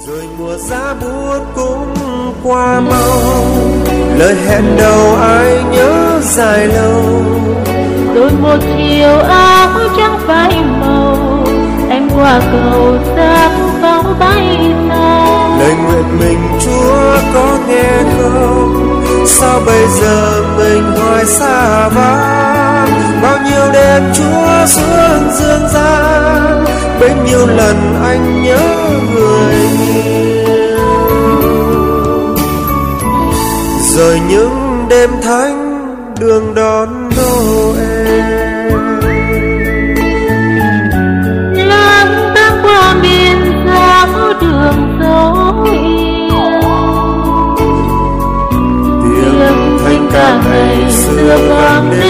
Rồi mùa giá buốt cũng qua mau, lời hẹn đầu ai nhớ dài lâu. Rồi một chiều áo trắng phai màu, em qua cầu xác pháo bay xa. Lời nguyện mình Chúa có nghe không? Sao bây giờ mình hoài xa vắng? Bao nhiêu đêm Chúa xuống dương gian, bấy nhiêu lần anh nhớ người yêu. Rồi những đêm thánh đường đón Noel, lang thang qua miền giáo đường dấu yêu. tiếng thanh ca ngày xưa vang lên